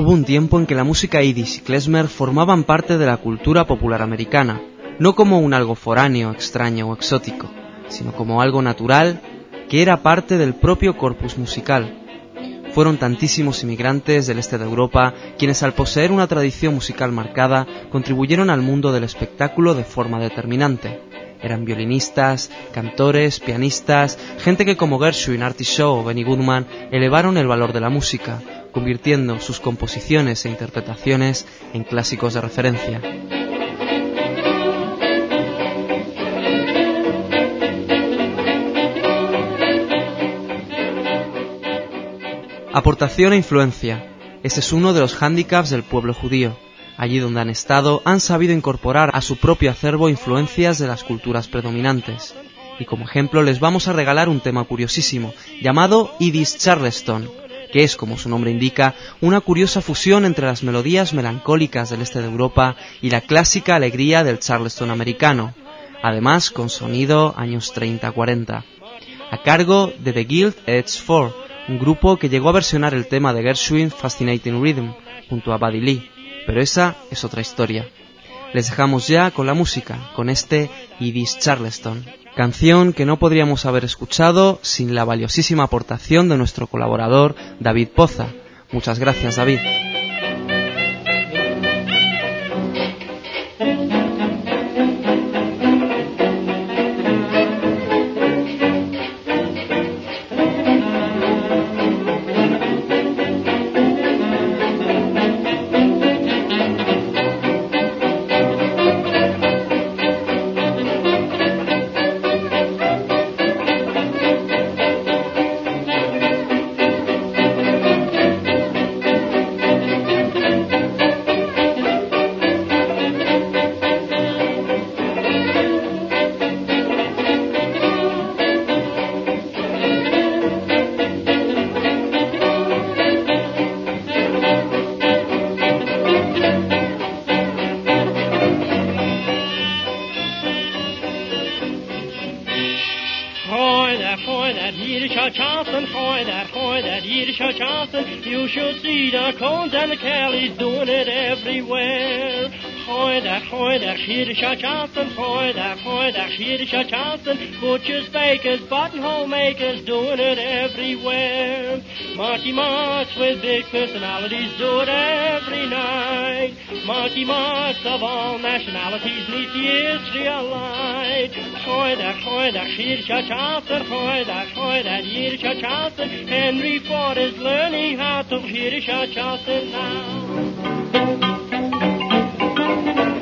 Hubo un tiempo en que la música yiddish y klezmer formaban parte de la cultura popular americana, no como un algo foráneo, extraño o exótico, sino como algo natural que era parte del propio corpus musical. Fueron tantísimos inmigrantes del este de Europa quienes, al poseer una tradición musical marcada, contribuyeron al mundo del espectáculo de forma determinante. Eran violinistas, cantores, pianistas, gente que como Gershwin, Artie Shaw o Benny Goodman elevaron el valor de la música, convirtiendo sus composiciones e interpretaciones en clásicos de referencia. Aportación e influencia. Ese es uno de los hándicaps del pueblo judío. Allí donde han estado, han sabido incorporar a su propio acervo influencias de las culturas predominantes. Y como ejemplo les vamos a regalar un tema curiosísimo, llamado Yiddish Charleston, que es, como su nombre indica, una curiosa fusión entre las melodías melancólicas del este de Europa y la clásica alegría del Charleston americano, además con sonido años 30-40, a cargo de The Guild Edge 4, un grupo que llegó a versionar el tema de Gershwin Fascinating Rhythm junto a Buddy Lee, pero esa es otra historia. Les dejamos ya con la música, con este Yiddish Charleston, canción que no podríamos haber escuchado sin la valiosísima aportación de nuestro colaborador David Poza. Muchas gracias, David. You should see the clones and the Kellys doing it everywhere. Hoy that, Yiddish Charleston. Hoy that, Yiddish Charleston. Butchers, bakers, buttonhole makers doing it everywhere. Marky Marks with big personalities do it every night. Marky Marks of all nationalities neath the Israelite. Hoy that, Yiddish Charleston. Hoy that, Yiddish Charleston. Henry Ford is learning how to Yiddish Charleston now.